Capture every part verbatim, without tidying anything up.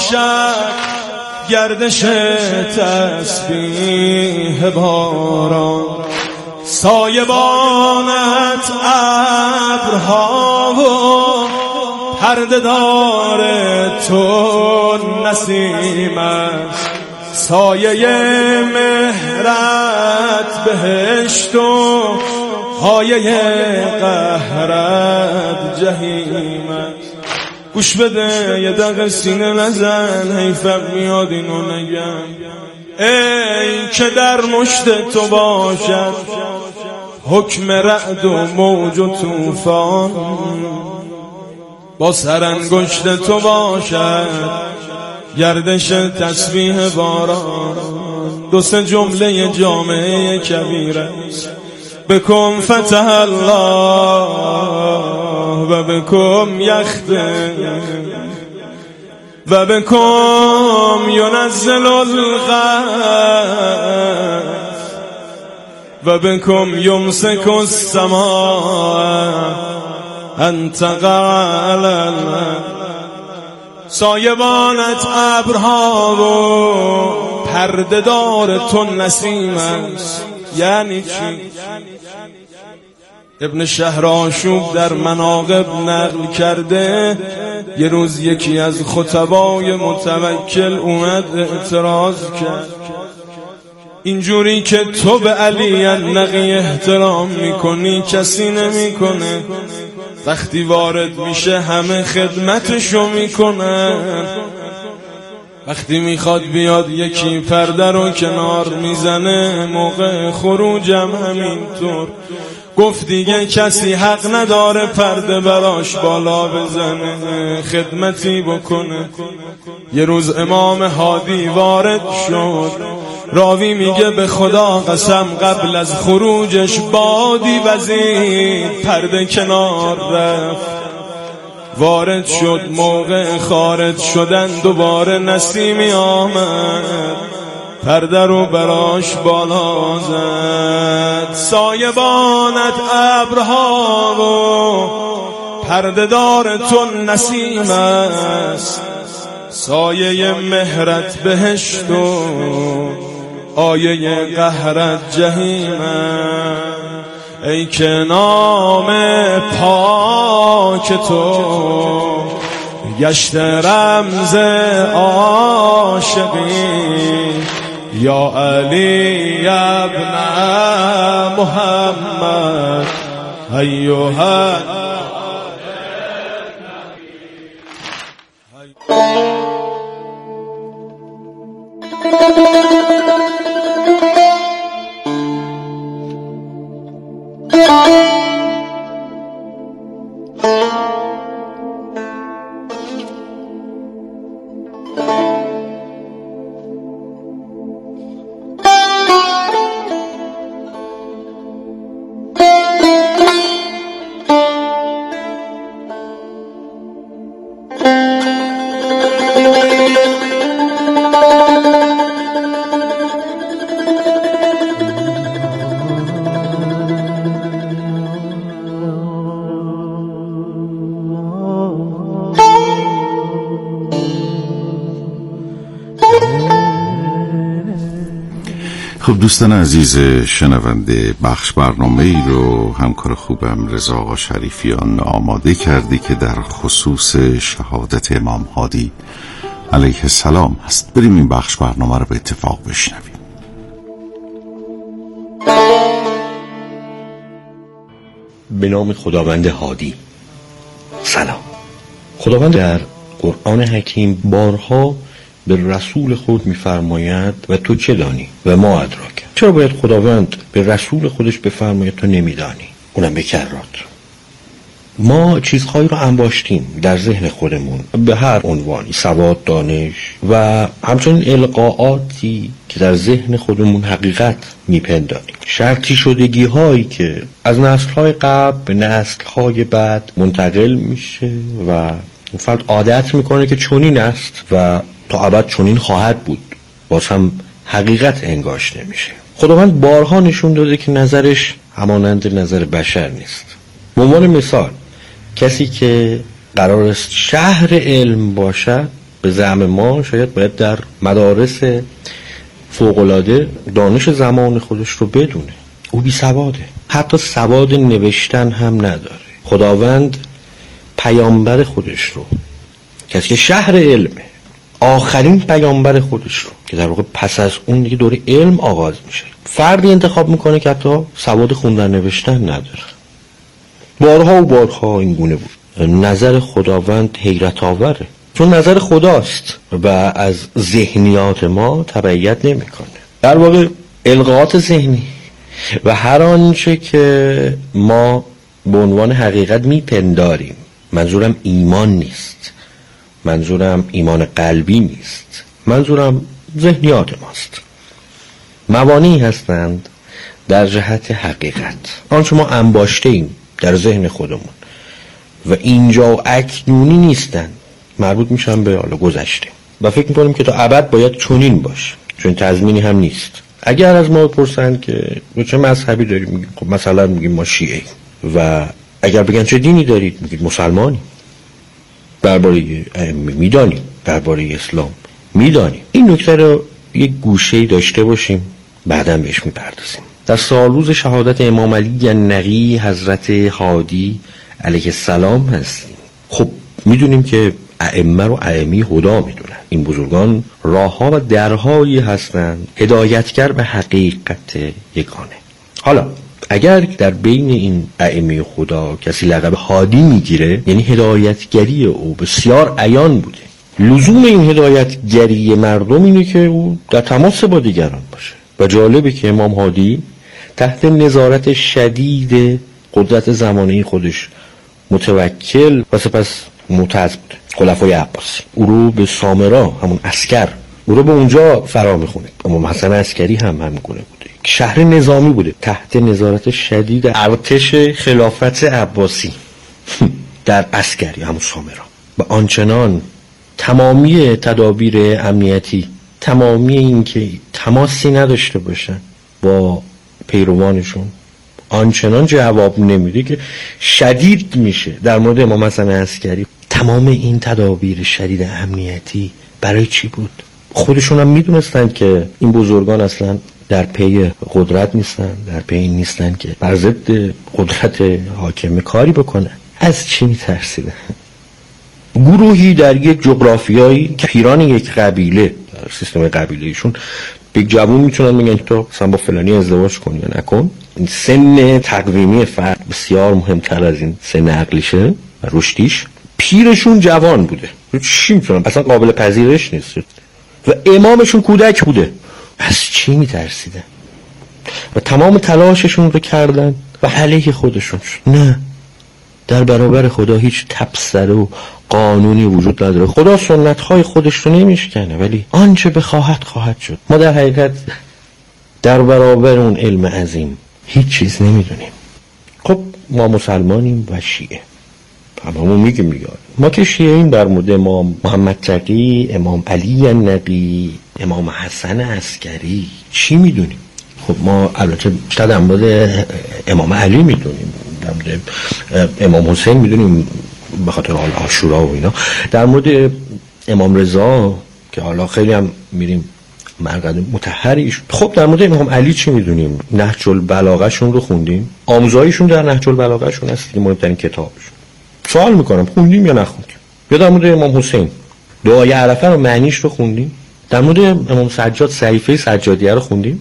باشد گردش تسبیح باران، سایبانت ابرها و پرده دار تو نسیم است، سایه مهرت بهشت و پایه قهرت جهیم است. گوش بده یه دقیقه سینه نزن، حیفم میاد اینو نگم. ای که در مشت تو باشد حکم رعد و موج و طوفان، با سرانگشت تو باشد گردش تسبیح باران. دو سه جمله جامعه کبیر است، بکن فتح الله و بکن یخته و بکن ینزل الغیث و بکن یمسک السماء ان تقع علی الارض. سایبانت ابرها و پرده دار تو نسیم است. یعنی چی؟ ابن شهرآشوب در مناقب نقل کرده یه روز یکی از خطبای متوکل اومد اعتراض کرد، اینجوری که تو به علی النقی احترام میکنی کسی نمیکنه، وقتی وارد میشه همه خدمتشو میکنن، وقتی میخواد بیاد یکی پرده رو کنار میزنه، موقع خروجم همینطور. گفت دیگه کسی حق نداره پرده براش بالا بزنه، خدمتی بکنه. یه روز امام هادی وارد شد، راوی میگه به خدا قسم قبل از خروجش بادی وزید، پرده کنار رفت. وارد شد، موقع خارج شدن دوباره نسیمی آمد، پرده رو براش بالا زد. سایبانت ابرها و پرده دار تو نسیم است، سایه مهرت بهشت و آیه قهرت جهیم است. ای که نام پاک تو گشت رمز عاشقی، یا علی ابن محمد ایها خب دوستان عزیز شنونده، بخش برنامه ای رو همکار خوبم رضا آقا شریفیان آماده کردی که در خصوص شهادت امام هادی علیه السلام هست. بریم این بخش برنامه رو به اتفاق بشنویم. به نام خداوند هادی. سلام. خداوند در قرآن حکیم بارها به رسول خود می‌فرماید و تو چه دانی و ما ادراک. چرا باید خداوند به رسول خودش بفرماید تو نمیدانی؟ اونم به کرات. ما چیزهایی رو انباشتیم در ذهن خودمون به هر عنوانی، سواد، دانش و همچنین القاءاتی که در ذهن خودمون حقیقت میپنداریم، شرطی شدگی هایی که از نسل‌های قبل به نسل‌های بعد منتقل میشه و فرد عادت میکنه که چنین است و تا ابد چنین خواهد بود، باز هم حقیقت انگاشته میشه. خداوند بارها نشون داده که نظرش همانند نظر بشر نیست. به عنوان مثال، کسی که قرار است شهر علم باشد به زعم ما شاید باید در مدارس فوق‌العاده دانش زمان خودش رو بدونه. او بی سواده، حتی سواد نوشتن هم نداره. خداوند پیامبر خودش رو، کسی که شهر علمه، آخرین پیامبر خودش رو که در واقع پس از اون دیگه دور علم آغاز میشه، فردی انتخاب میکنه که حتی سواد خوندن نوشتن نداره. بارها و بارها این گونه بود. نظر خداوند حیرت آوره، چون نظر خداست و از ذهنیات ما تبعیت نمیکنه. در واقع القاءات ذهنی و هر آنچه که ما به عنوان حقیقت میپنداریم، منظورم ایمان نیست، منظورم ایمان قلبی نیست، منظورم ذهنیات ماست، موانعی هستند در جهت حقیقت، آنچه ما انباشته ایم در ذهن خودمون و اینجا و اکنونی نیستن، مربوط میشن به حالا گذشته و فکر میکنیم که تا ابد باید چنین باشه، چون تضمینی هم نیست. اگر از ما بپرسن که چه مذهبی داریم، میگیم خب مثلا میگیم ما شیعه، و اگر بگن چه دینی دارید، میگید مسلمانی. درباره میدانیم، درباره اسلام میدانیم. این نکته رو یک گوشه‌ای داشته باشیم، بعداً بهش میپردازیم. در سالروز شهادت امام علی نقی حضرت هادی علیه السلام هستیم. خب میدونیم که ائمه رو ائمه هدا میدونن. این بزرگان راهها و درهایی هستند هدایتگر به حقیقت یگانه. حالا اگر در بین این ائمه خدا کسی لقب هادی میگیره، یعنی هدایتگری او بسیار عیان بوده. لزوم این هدایتگری مردم اینه که او در تماس با دیگران باشه. و جالبه که امام هادی تحت نظارت شدید قدرت زمانه خودش متوکل و سپس معتز بوده. خلفای عباسی او رو به سامرا، همون عسکر، او رو به اونجا فرا میخونه. اما حسن عسکری هم همین گونه بوده، شهر نظامی بوده تحت نظارت شدید ارتش خلافت عباسی در عسکری، همون سامرا. و آنچنان تمامی تدابیر امنیتی، تمامی این که تماسی نداشته باشن با پیروانشون، آنچنان جواب نمیده که شدید میشه. در مورد امام حسن عسکری تمام این تدابیر شدید امنیتی برای چی بود؟ خودشون هم میدونستن که این بزرگان اصلا در پی قدرت نیستن، در پی این نیستن که بر ضد قدرت حاکم کاری بکنن. از چی میترسیدن؟ گروهی در یک جغرافیایی که پیران یک قبیله، در سیستم قبیله‌ایشون یک جوون میتونن بگن که تو اصلا با فلانی ازدواج کن یا نکن. این سن تقویمی فرد بسیار مهمتر از این سن عقلیشه و رشدیش. پیرشون جوان بوده، چی میتونن، اصلا قابل پذیرش نیست. و امامشون کودک بوده. از چی میترسیدن؟ و تمام تلاششون رو کردن و علیه خودشون شد. نه، در برابر خدا هیچ تبصره و قانونی وجود نداره. خدا سنت‌های خودش رو نمیشکنه، ولی آنچه بخواهد خواهد شد. ما در حقیقت در برابر اون علم عظیم هیچ چیز نمیدونیم. خب ما مسلمانیم و شیعه، هممون میگیم دیگه. ما که شیعه ایم، در مورد امام محمد تقی، امام علی نقی، امام حسن عسکری چی میدونیم؟ خب ما البته بیشتر در مورد امام علی میدونیم، در مورد امام حسین میدونیم به خاطر حال عاشورا و اینا. در مورد امام رضا که حالا خیلی هم میریم مرقد مطهریش. خب در مورد امام علی چی میدونیم؟ نهج البلاغه شون رو خوندیم، آموزاییشون در نهج البلاغه شون هست که مهمترین کتابشون. سوال میکنم خوندیم یا نخوندیم؟ یا در مورد امام حسین دعای عرفه رو معنیش رو خوندیم؟ در مورد امام سجاد صحیفه سجادیه رو خوندیم؟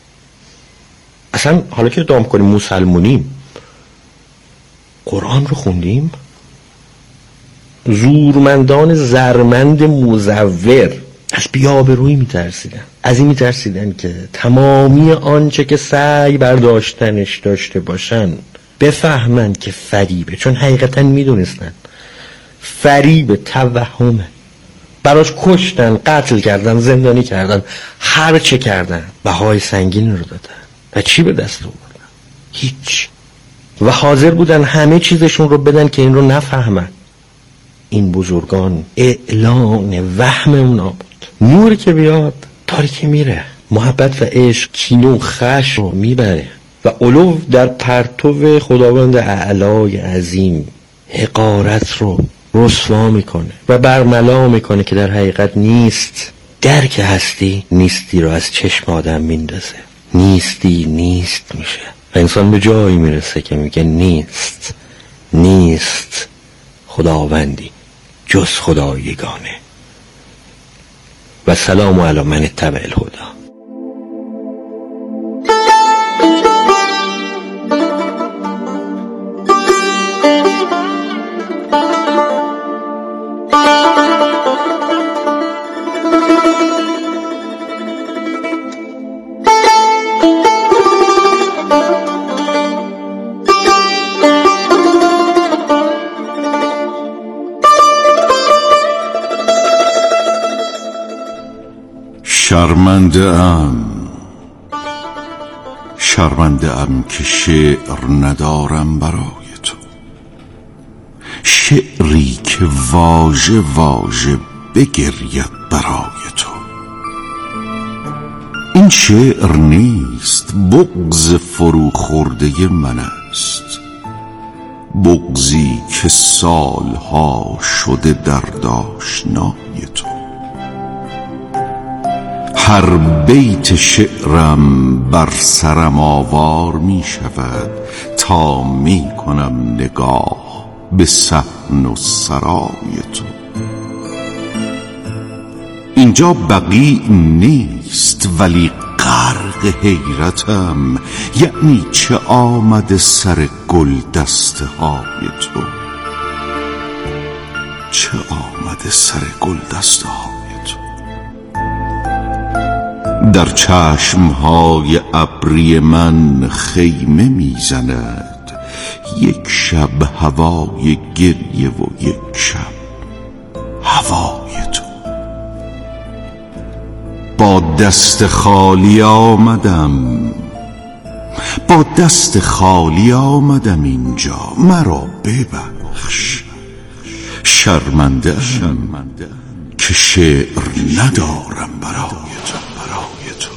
اصلا حالا که ادعا کنیم مسلمونیم، قرآن رو خوندیم؟ زورمندان زرمند مزور از بی‌آبرویی میترسیدن. از این میترسیدن که تمامی آنچه که سعی برداشتنش داشته باشن بفهمن که فریبه، چون حقیقتا میدونستن فریب، توهمه. براش کشتن، قتل کردن، زندانی کردن، هر چه کردن، بهای سنگین رو دادن و چی به دست آوردن؟ هیچ. و حاضر بودن همه چیزشون رو بدن که این رو نفهمن. این بزرگان اعلان وهم اونا بود. نور که بیاد تاریکی میره، محبت و عشق کینو خش رو میبره و علو در پرتو خداوند اعلای عظیم حقارت رو رسوا میکنه و برملا میکنه که در حقیقت نیست. درک هستی نیستی رو از چشم آدم میندازه. نیستی نیست میشه و انسان به جایی میرسه که میگه نیست نیست خداوندی جز خدا یگانه. و سلام علی من اتبع الهدی. شرمنده ام شرمنده ام که شعر ندارم برای تو، شعری که واژه واژه بگرید برای تو. این شعر نیست، بغض فرو خورده من است، بغضی که سالها شده دردآشنای تو. هر بیت شعرم بر سرم آوار می شود تا می کنم نگاه به صحن و سرای تو. اینجا بقیع نیست ولی غرق حیرتم، یعنی چه آمده سر گل دسته های تو، چه آمده سر گل دسته های تو. در چشمهای ابری من خیمه میزند، یک شب هوای گریه و یک شب هوای تو. با دست خالی آمدم با دست خالی آمدم اینجا، مرا ببخش. شرمنده شرمنده که شعر ندارم برای تو برای تو.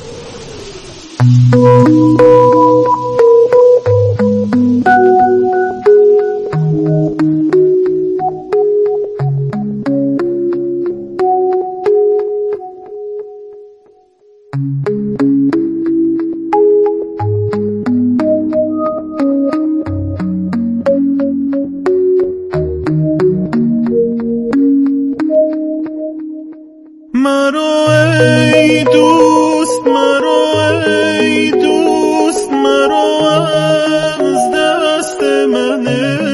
مرو ای دوست، مرو ای دوست، مرو از دست من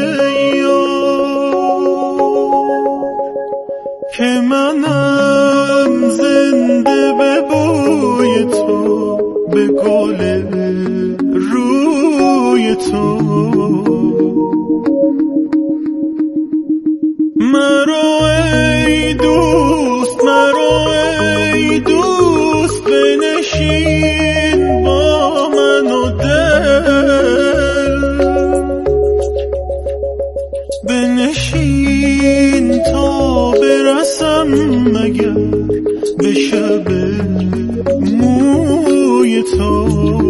یار، که منم زنده به بوی تو، به گل روی تو. مرو ای دوست، مرو ای دوست، بنشین با من و دل، بنشین تا برسم مگر به شب موی تو.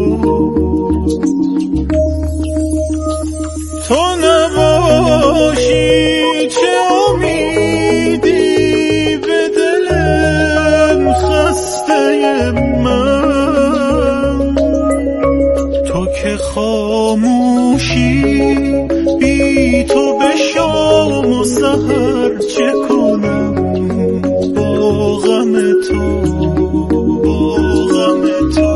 تو نباشی چه امیدی به دلم خسته من، تو که خاموشی بی تو به شام و سحر چه کنم با غم تو، با غم تو.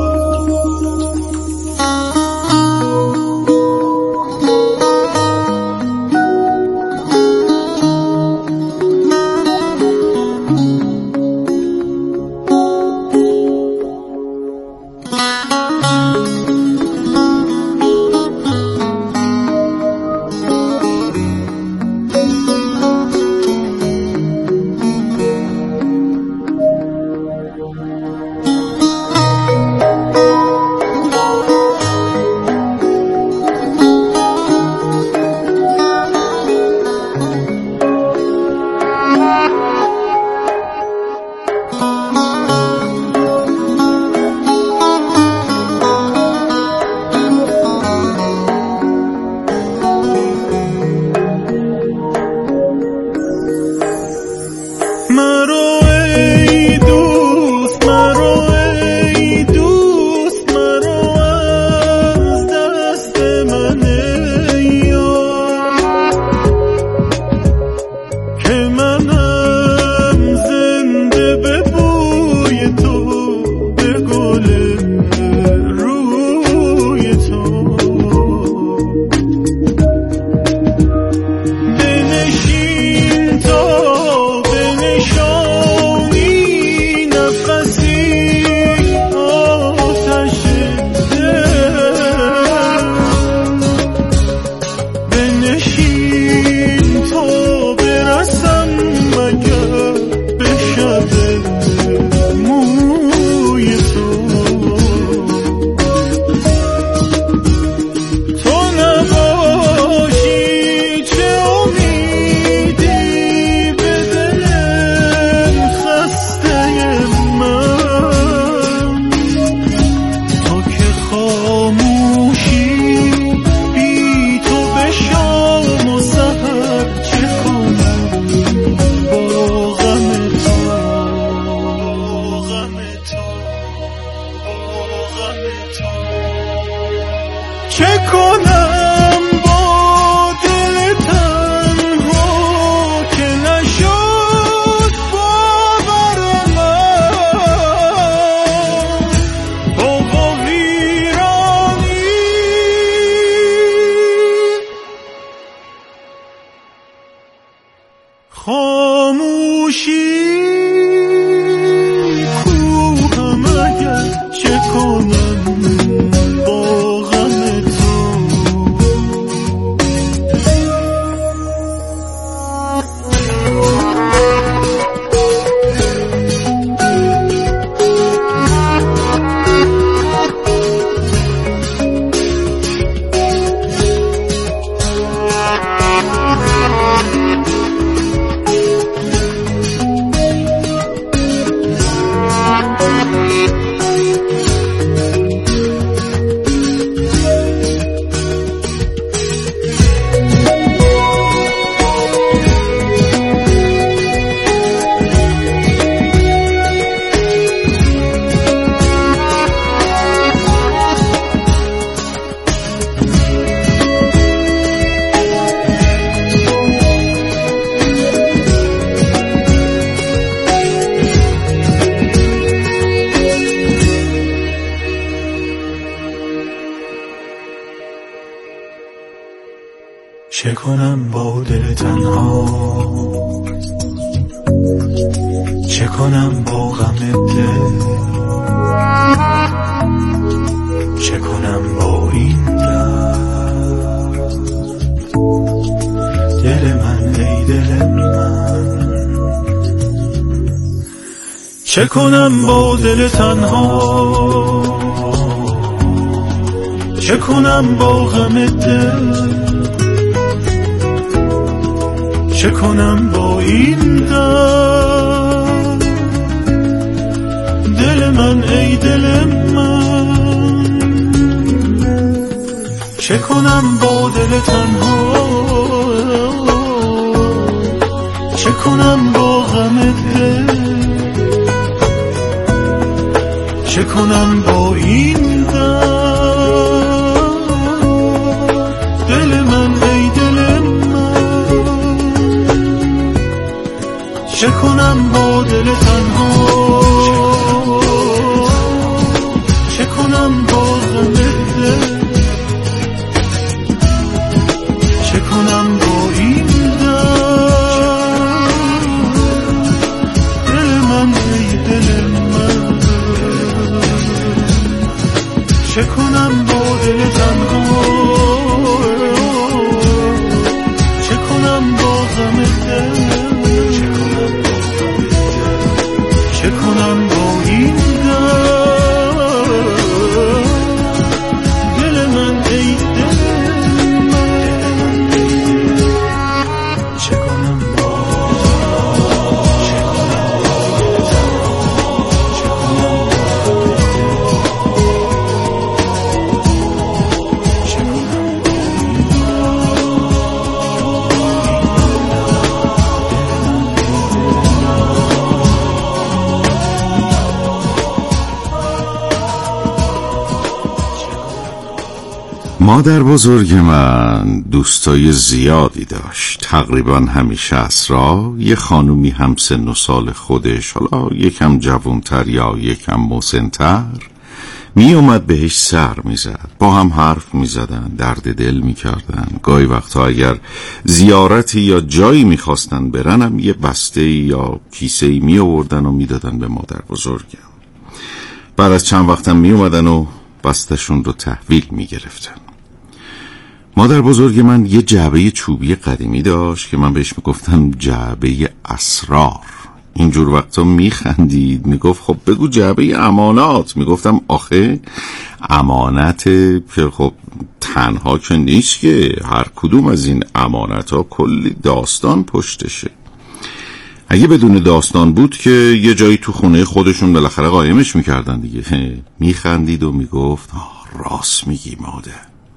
چه کنم با دل تنها، چه کنم با غم دل، چه کنم با این درد. دل من ای دل من، چه کنم با دل تنها، چه کنم با غم دل، چه کنم با این درد. دل من ای دل من، چه کنم با دل تنها، چه کنم با غم دل، چه کنم با این درد. دل من ای دل من، چه کنم با دل تنها، چه کنم با غم دل، چه کنم با این درد. دل من ای دل من، چه کنم با دل تنها، چه کنم با غم دل، چه کنم با این درد. دل من ای دل من، چه کنم با، چه کنم مادر بزرگ من دوستای زیادی داشت، تقریبا همیشه اسرا. یه خانومی هم سن و سال خودش، حالا یکم جوانتر یا یکم مسن‌تر، می اومد بهش سر می زد، با هم حرف می زدن، درد دل می کردن. گاهی وقتا اگر زیارتی یا جایی می خواستن برنم یه بسته یا کیسه می آوردن و می دادن به مادر بزرگم. بعد از چند وقتم می اومدن و بستشون رو تحویل می گرفتن. مادر بزرگ من یه جعبه چوبی قدیمی داشت که من بهش میگفتم جعبه اسرار. اینجور وقتا میخندید، میگفت خب بگو جعبه امانات. میگفتم آخه امانت که خب تنها که نیست که، هر کدوم از این امانت ها کلی داستان پشتشه. اگه بدون داستان بود که یه جایی تو خونه خودشون بالاخره قایمش میکردن دیگه. میخندید و میگفت راست میگی مادر.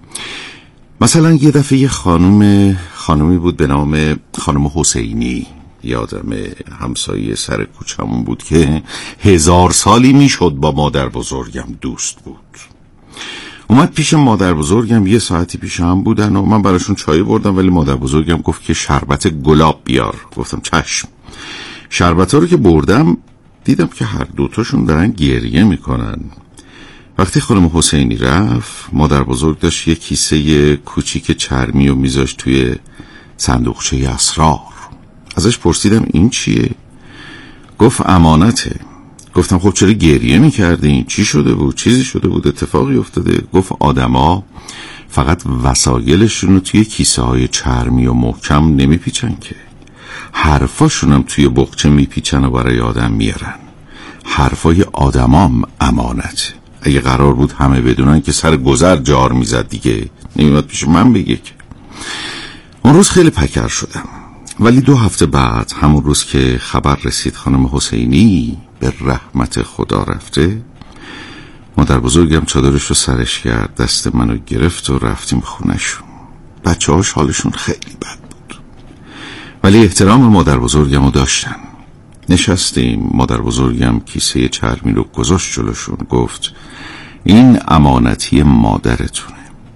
مثلا یه دفعه یه خانم خانمی بود به نام خانم حسینی، یادم همسایه سر کوچمون بود که هزار سالی میشد با مادر بزرگم دوست بود. اومد پیش مادر بزرگم، یه ساعتی پیش هم بودن و من براشون چای بردم، ولی مادر بزرگم گفت که شربت گلاب بیار. گفتم چشم. شربت ها رو که بردم دیدم که هر دوتاشون دارن گریه میکنن. وقتی خانم حسینی رفت، مادر بزرگ داشت یه کیسه کوچیک چرمی و میذاشت توی صندوقچه اسرار. ازش پرسیدم این چیه؟ گفت امانته. گفتم خب چرا گریه میکردین؟ چی شده بود؟ چیزی شده بود؟ اتفاقی افتاده؟ گفت آدما فقط وسایلشون رو توی کیسه های چرمی و محکم نمیپیچن که، حرفاشون هم توی بغچه میپیچن و برای آدم میارن. حرفای آدمام امانت. اگه قرار بود همه بدونن که سر گذر جار میزد دیگه، نمیاد پیش من بگه که. اون روز خیلی پکر شدم، ولی دو هفته بعد، همون روز که خبر رسید خانم حسینی به رحمت خدا رفته، مادر بزرگم چادرش رو سرش کرد، دست منو گرفت و رفتیم خونهشون. بچه هاش حالشون خیلی بد بود، ولی احترام مادر بزرگم رو داشتن. نشستیم، مادر بزرگم کیسه چرمی رو گذاشت جلوشون، گفت این امانتی مادرتونه.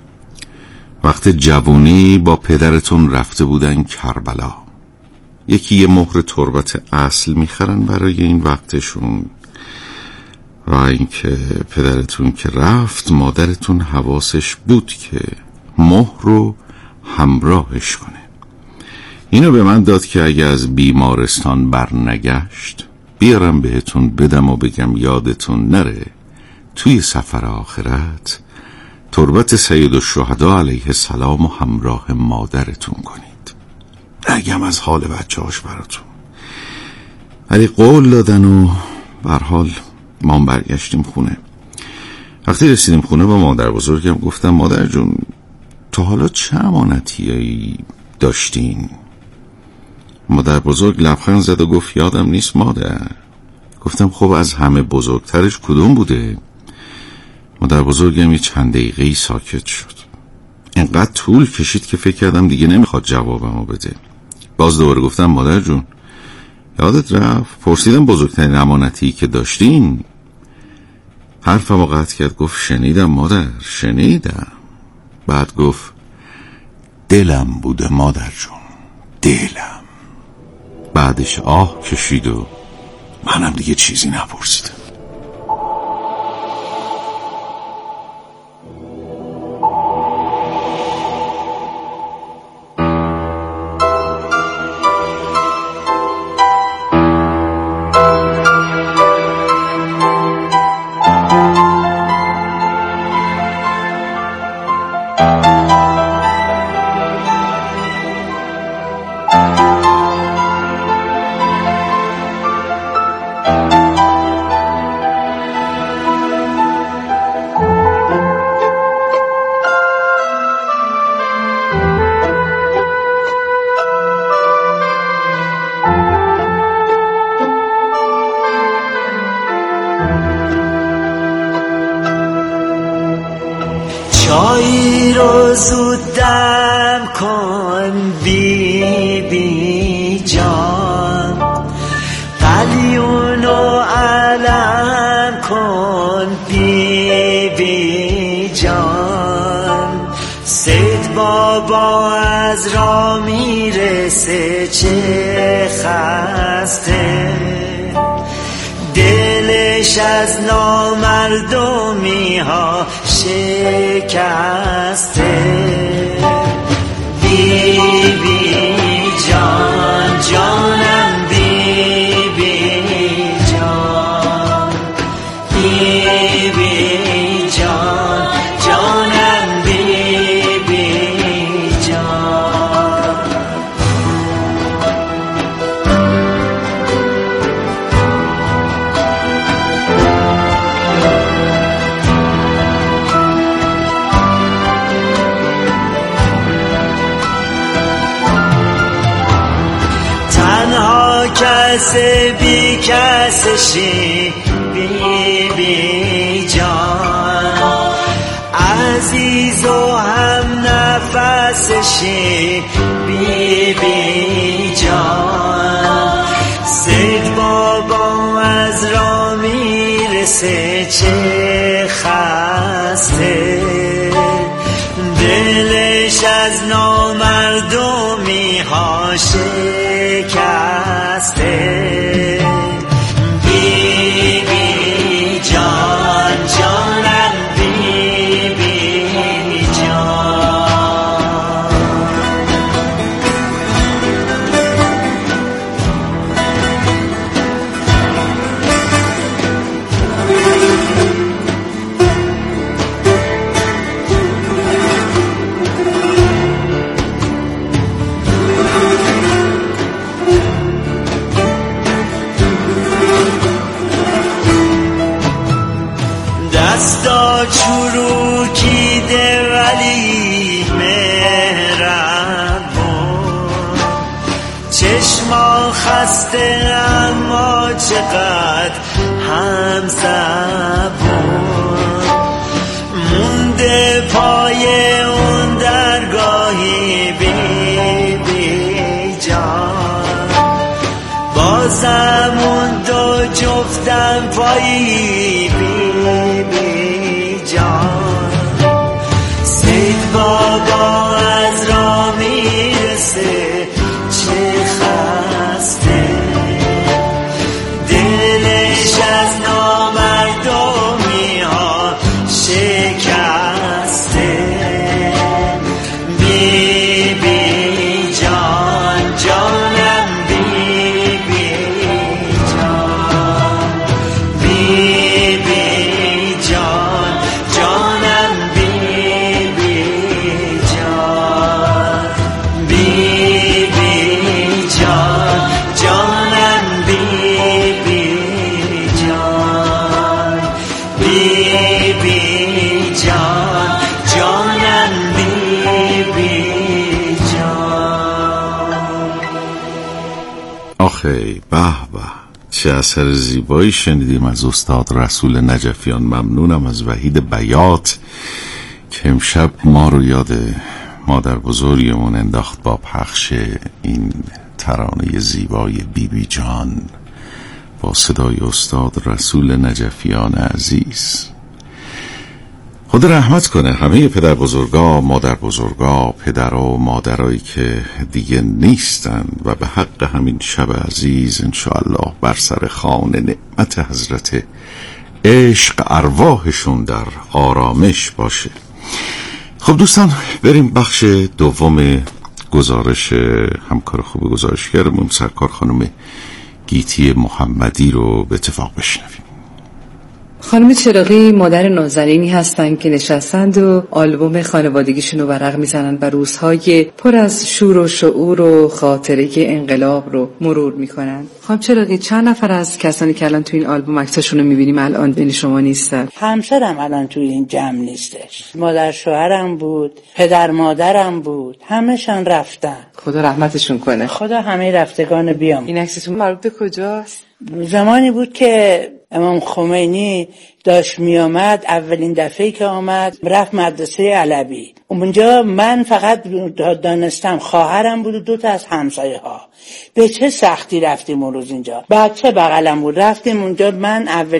وقت جوونی با پدرتون رفته بودن کربلا، یکی یه مهر تربت اصل میخرن برای این وقتشون، و اینکه پدرتون که رفت مادرتون حواسش بود که مهر رو همراهش کنه. اینو به من داد که اگه از بیمارستان برنگشت بیارم بهتون بدم و بگم یادتون نره توی سفر آخرت تربت سید الشهدا علیه السلام و همراه مادرتون کنید. نگم از حال بچه هاش براتون. ولی قول دادن و برحال ما برگشتیم خونه. وقتی رسیدیم خونه با مادر بزرگم گفتم مادر جون تا حالا چه امانتیایی داشتین؟ مادر بزرگ لبخند زد و گفت یادم نیست مادر. گفتم خب از همه بزرگترش کدوم بوده؟ مادر بزرگم یه چند دقیقه‌ای ساکت شد. اینقدر طول کشید که فکر کردم دیگه نمیخواد جوابمو بده. باز دوباره گفتم مادر جون یادت رفت؟ پرسیدم بزرگترین امانتی که داشتین؟ حرفمو قطع کرد گفت شنیدم مادر شنیدم. بعد گفت دلم بوده مادر جون، دلم. بعدش آه کشید و منم دیگه چیزی نپرسیدم. چای رو زود دم کن بی بی جان، قلیونو علم کن بی بی جان. سید بابا از را میرسه چه خسته، دلش از نامردمی ها شکسته. بی بی جان جانم بی بی جان، بی بی جان جانم بی بی جان. کس بی کسشی بی بی جان، عزیز و هم نفسشی بی بی جان. سید بابا از را میرسه چه خسته، دلش از نامردمی ها شکسته. بی بی جان جانم بی بی جان. دستا چروکیده ولی مهربون، چشما خسته اما چقدر هم زبون. مونده پای اون درگاهی بی بی جان، بازم اون دو جفتم پایی بی بی جان. سید بابا از را میرسه چه خسته، دلش از نامردمی ها شکسته. بی به به، چه اثر زیبایی شنیدیم از استاد رسول نجفیان. ممنونم از وحید بیات که امشب ما رو یاد مادر بزرگمون انداخت با پخش این ترانه زیبای بی بی جان با صدای استاد رسول نجفیان عزیز. خدا رحمت کنه همه پدر بزرگا، مادر بزرگا، پدر و مادرایی که دیگه نیستن و به حق همین شب عزیز انشاءالله بر سر خوان نعمت حضرت عشق ارواحشون در آرامش باشه. خب دوستان، بریم بخش دوم گزارش همکار خوب گزارشگرمون سرکار خانم گیتی محمدی رو به اتفاق بشنویم. خانم چراغی مادر نازنینی هستن که نشستند و آلبوم خانوادگیشون رو ورق میزنن و روزهای پر از شور و شعور و خاطره انقلاب رو مرور میکنن. خانم چراغی، چند نفر از کسانی که الان تو این آلبوم عکساشون رو میبینیم الان بین شما نیستن؟ همسرم الان تو این جمع نیستش، مادر شوهرم بود، پدر مادرم بود، همه‌شان رفتن. خدا رحمتشون کنه. خدا همه رفتگان بیام. این عکستون مربوط به کجاست؟ زمانی بود که امام خمینی داشت می آمد، اولین دفعه که آمد رفت مدرسه علوی. اونجا من فقط دانستم خواهرم بود و دو تا از همسایه ها. به چه سختی رفتیم اون روز اینجا. بچه بغلم بود، رفتیم اونجا. من اول